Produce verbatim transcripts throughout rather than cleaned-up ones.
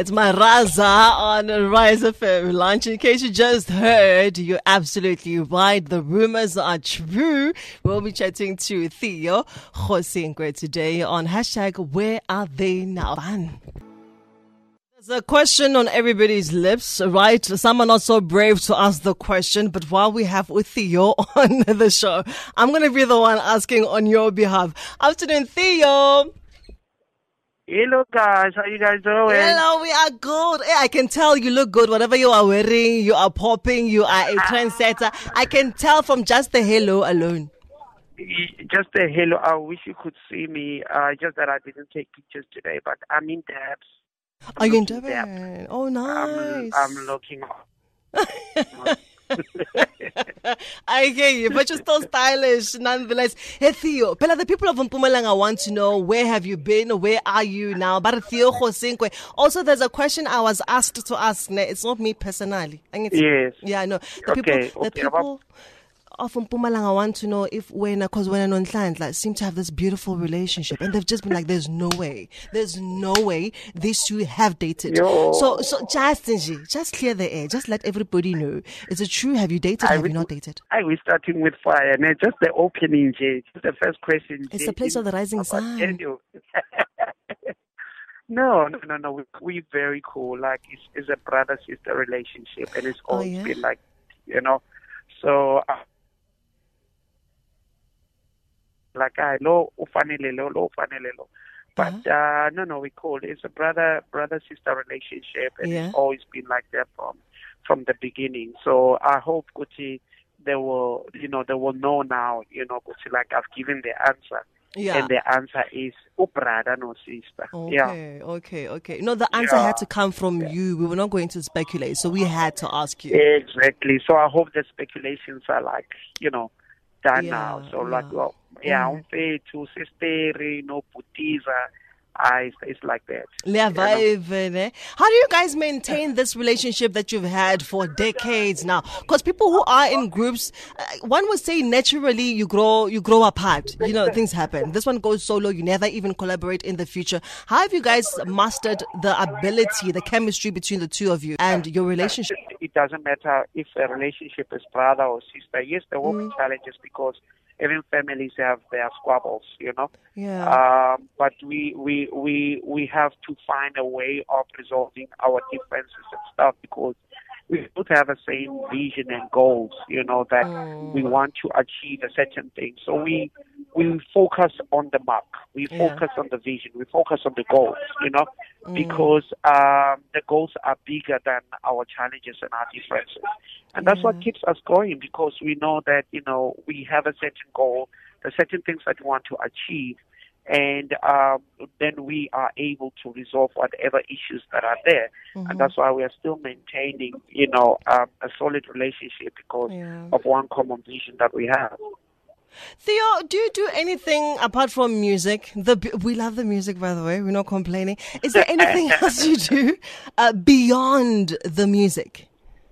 It's my Raza on Rise F M Lunch. In case you just heard, you're absolutely right. The rumors are true. We'll be chatting to Theo Kgosinkwe today on hashtag Where Are They Now? Fun. There's a question on everybody's lips, right? Some are not so brave to ask the question, but while we have Theo on the show, I'm going to be the one asking on your behalf. Afternoon, Theo. Hello guys, how you guys doing? Hello, we are good. Hey, I can tell you look good. Whatever you are wearing, you are popping, you are a trendsetter. I can tell from just the hello alone. Just a hello. I wish you could see me. Uh, just that I didn't take pictures today, but I'm in Dabs. I'm are you in Durban? Oh, nice. I'm, I'm looking. I hear you, but you're still stylish nonetheless. Hey Theo, Pela, the people of Mpumalanga want to know, where have you been? Where are you now? But Theo Kgosinkwe. Also, there's a question I was asked to ask. It's not me personally. Yes. Yeah, I know. The okay. people, the okay. people of Mpumalanga want to know if when, because when and Nhlanhla seem to have this beautiful relationship, and they've just been like, "There's no way, there's no way these two have dated." Yo. So, so just, just clear the air. Just let everybody know. Is it true? Have you dated? I have will, you not dated? I was starting with fire, and it's just the opening, Jay. Just the first question. It's Jay, the place of the rising sun. no, no, no, no. We, we're very cool. Like it's, it's a brother sister relationship, and it's always oh, yeah? been like, you know. So. Uh, Like I lo ufanele lo lo ufanele lo, but uh, no no we call it. It's a brother brother sister relationship, and yeah. it's always been like that from from the beginning. So I hope Gucci they will you know they will know now you know Gucci like I've given the answer, yeah. and the answer is oh brother no sister. Okay, yeah. okay, okay. No, the answer yeah. had to come from yeah. you. We were not going to speculate, so we had to ask you. Exactly. So I hope the speculations are like you know. Done yeah, now. So yeah. like, well, yeah, mm. unfair to sister, no putiza, I it's like that. You know? How do you guys maintain this relationship that you've had for decades now? Because people who are in groups, uh, one would say naturally you grow, you grow apart. You know, things happen. This one goes solo. You never even collaborate in the future. How have you guys mastered the ability, the chemistry between the two of you and your relationship? It doesn't matter if a relationship is brother or sister. Yes, there will mm. be challenges because even families have their squabbles, you know. Yeah. Um, but we, we we we have to find a way of resolving our differences and stuff because we both have the same vision and goals, you know, that mm. we want to achieve a certain thing. So we we focus on the mark. We yeah. focus on the vision. We focus on the goals, you know, mm. because um, the goals are bigger than our challenges and our differences. And that's yeah. what keeps us going because we know that, you know, we have a certain goal, the certain things that we want to achieve, and um, then we are able to resolve whatever issues that are there. Mm-hmm. And that's why we are still maintaining, you know, um, a solid relationship because yeah. of one common vision that we have. Theo, do you do anything apart from music? The we love the music, by the way. We're not complaining. Is there anything else you do uh, beyond the music?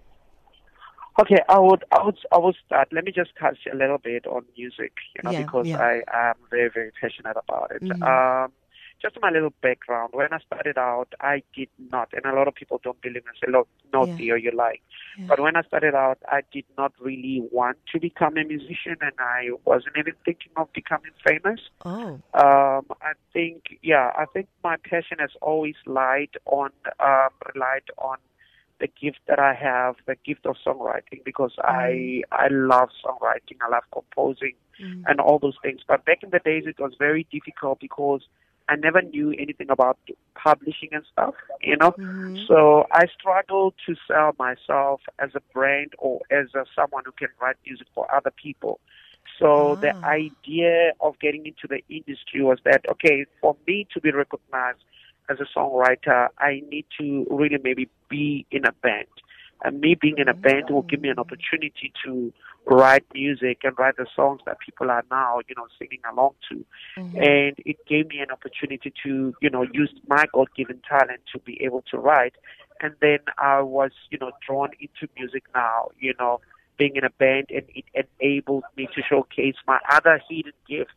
Okay, I would, I would, I would start. Let me just touch a little bit on music, you know, yeah, because yeah. I am very, very passionate about it. Mm-hmm. Um, just my little background. When I started out, I did not, and a lot of people don't believe me. Say, "Look, no, yeah. Theo, you're lying." Yeah. But when I started out, I did not really want to become a musician, and I wasn't even thinking of becoming famous. Oh. Um, I think, yeah, I think my passion has always lied on, um, relied on the gift that I have, the gift of songwriting, because mm. I I love songwriting, I love composing, mm. and all those things. But back in the days, it was very difficult because I never knew anything about publishing and stuff, you know. Mm-hmm. So I struggled to sell myself as a brand or as a, someone who can write music for other people. So ah. the idea of getting into the industry was that, okay, for me to be recognized as a songwriter, I need to really maybe be in a band. And me being in a band will give me an opportunity to write music and write the songs that people are now, you know, singing along to. Mm-hmm. And it gave me an opportunity to, you know, use my God-given talent to be able to write. And then I was, you know, drawn into music now, you know, being in a band, and it enabled me to showcase my other hidden gifts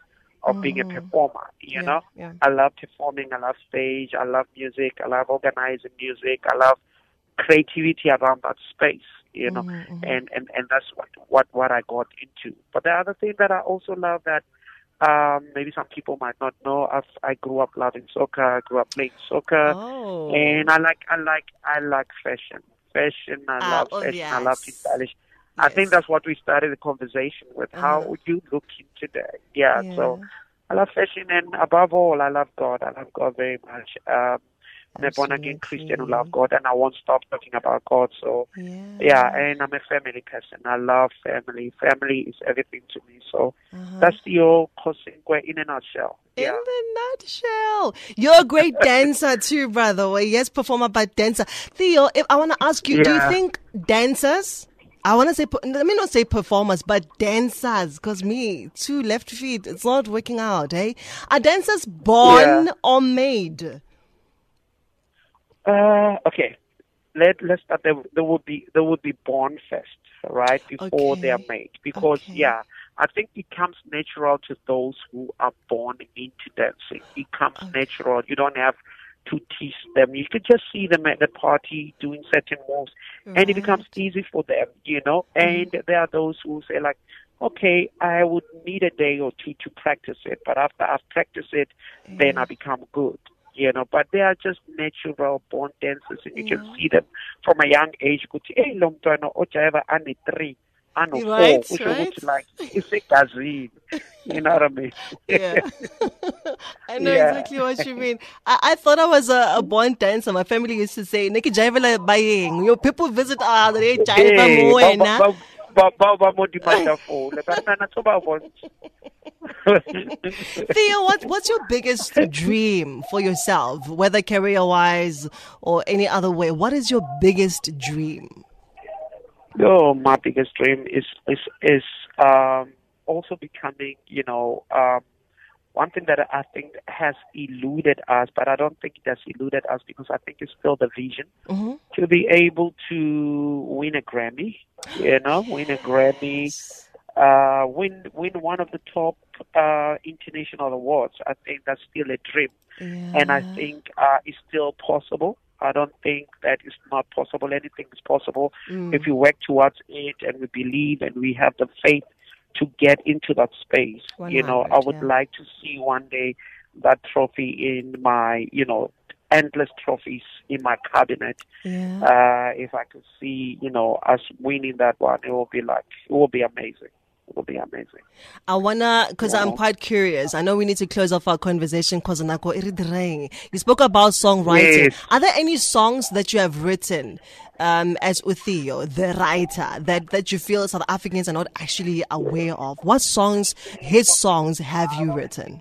of being a performer, you Yeah, know. yeah. I love performing, I love stage, I love music, I love organizing music, I love creativity around that space, you know, and, and, and that's what, what, what I got into. But the other thing that I also love that um, maybe some people might not know, I've, I grew up loving soccer, I grew up playing soccer, Oh. and I like, I like, I like fashion. Fashion, I Ah, love oh, fashion, I love to yes. stylish. I think Yes. that's what we started the conversation with. How Uh-huh. would you look today? Yeah, Yeah. so I love fashion, and above all, I love God. I love God very much. Um, I'm a born again Christian who love Absolutely. God, and I won't stop talking about God. So, Yeah. yeah, and I'm a family person. I love family. Family is everything to me. So Uh-huh. that's the old Kosinkwe in a nutshell. In Yeah. the nutshell, you're a great dancer too, by the way. Yes, performer, but dancer. Theo, if I want to ask you, do you Yeah. think dancers? I want to say, let me not say performers, but dancers, because me, two left feet, it's not working out, eh? Are dancers Yeah. born or made? Uh, okay. Let let's start. There, there would be there would be born first, right, before they are Okay. made. Because Okay. yeah, I think it comes natural to those who are born into dancing. It comes Okay. natural. You don't have to teach them. You can just see them at the party doing certain moves, and it becomes Right. easy for them, you know. And there are those who say like, okay, I would need a day or two to practice it, but after I've practiced it, then I become good. You know, but they are just natural born dancers, and you can Yeah. see them from a young age. Kuthi, hey, lo mntwana ojayeva ane three, ane four, Right, kusho right. ukuthi like isegazini. You know what I mean? Yeah. I know Yeah. exactly what you mean. I, I thought I was a, a born dancer. My family used to say, Nikki Jaivela baying. Your people visit ah, they Jaiva Hey, ba ba moena. ba ba ba ba mo di matafole. Ba na na tsoba bontsha. Theo, what, what's your biggest dream for yourself, whether career wise or any other way? What is your biggest dream? No, my biggest dream is is is um, also becoming, you know, um, one thing that I think has eluded us, but I don't think it has eluded us because I think it's still the vision Mm-hmm. to be able to win a Grammy, you know, win a Grammy, uh, win win one of the top uh, international awards. I think that's still a dream, Yeah. and I think uh, it's still possible. I don't think that it's not possible. Anything is possible if we work towards it and we believe and we have the faith to get into that space. You know, I would yeah. like to see one day that trophy in my, you know, endless trophies in my cabinet. Yeah. Uh, if I could see, you know, us winning that one, it will be like, it will be amazing. It will be amazing. I wanna, because You I'm know? quite curious. I know we need to close off our conversation because you spoke about songwriting. Yes. Are there any songs that you have written um, as Uthio, the writer, that, that you feel South Africans are not actually aware of? What songs, his songs, have you written?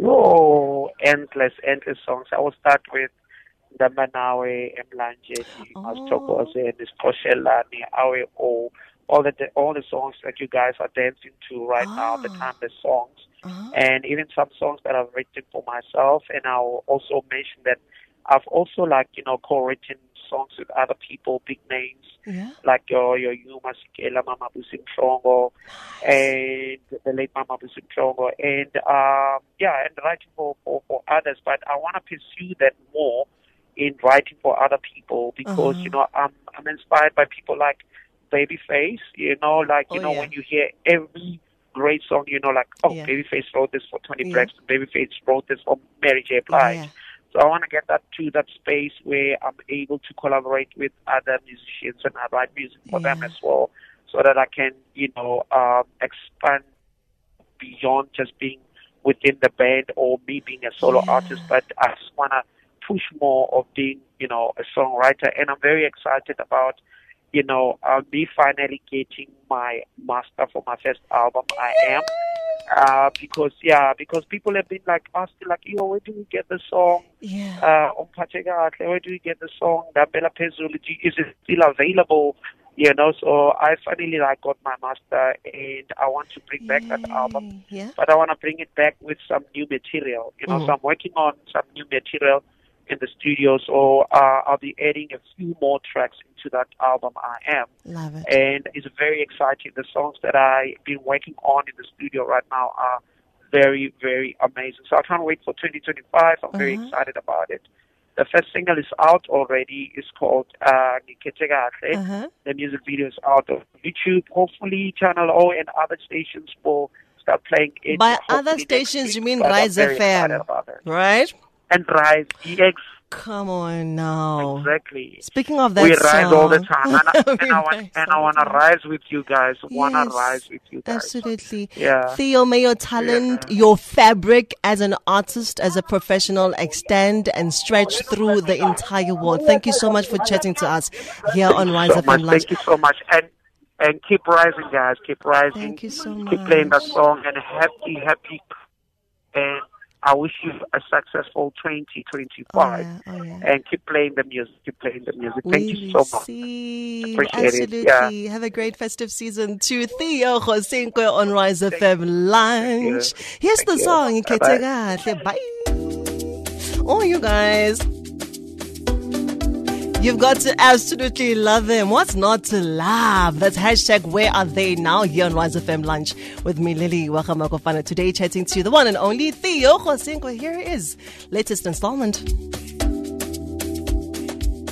Oh, endless, endless songs. I will start with Ndamanawe, Emlanjeni, Mastokose, Niskoshelani, Awe O, all the all the songs that you guys are dancing to right now, the timeless songs, Uh-huh. and even some songs that I've written for myself. And I'll also mention that I've also like you know co-written songs with other people, big names Yeah. like your your Yuma Sikela, Mama Busimchongo, and the late Mama Busimchongo, and um, yeah, and writing for, for, for others. But I want to pursue that more in writing for other people because Uh-huh. you know I'm I'm inspired by people like Babyface. You know, like you Oh, know yeah. when you hear every great song, you know, like oh, Yeah. Babyface wrote this for Tony Yeah. Braxton. Babyface wrote this for Mary J. Blige. Yeah. So I want to get that to that space where I'm able to collaborate with other musicians and I write music for them Yeah. as well, so that I can, you know, um, expand beyond just being within the band or me being a solo Yeah. artist. But I just want to push more of being, you know, a songwriter. And I'm very excited about, you know, uh, me finally getting my master for my first album. I am. Uh, because yeah, because people have been like asking, like, yo, where do we get the song? Yeah. Uh, Umphathe Kahle, where do we get the song? Ndabela Phezulu, is it still available? You know, so I finally like got my master, and I want to bring back that album, Yay. Yeah. but I want to bring it back with some new material. You know, Mhm. so I'm working on some new material in the studio, so uh, I'll be adding a few more tracks into that album. I am. Love it. And it's very exciting. The songs that I've been working on in the studio right now are very, very amazing. So I can't wait for twenty twenty-five. I'm uh-huh. very excited about it. The first single is out already. It's called uh, Nikete Kahle. Uh-huh. The music video is out on YouTube. Hopefully, Channel O and other stations will start playing it. By other stations, you mean Rise F M, right? And Rise E X. Come on now. Exactly. Speaking of that we song. We rise all the time. And I, and I want, and I want to rise with you guys. I want to yes, rise with you guys. Absolutely. Yeah. Theo, may your talent, yeah. your fabric as an artist, as a professional extend and stretch through the entire world. Thank you so much for chatting to us here Thank on Rise so F M Lunch. Thank you so much. And and keep rising, guys. Keep rising. Thank you so much. Keep playing that song and happy, happy. And I wish you a successful twenty twenty-five. Oh, yeah, oh, yeah. And keep playing the music. Keep playing the music. Thank we you so much. See. Appreciate Absolutely. it. Yeah. Have a great festive season to Theo Khosenkwe on Rise F M Lunch. Here's Thank the song. Bye. Bye. Oh, you guys. You've got to absolutely love them. What's not to love? That's hashtag where are they now here on Rise F M Lunch with me, Lily Wakamakofana. Today chatting to the one and only Theo Khosenkwe. Here it is. Latest installment.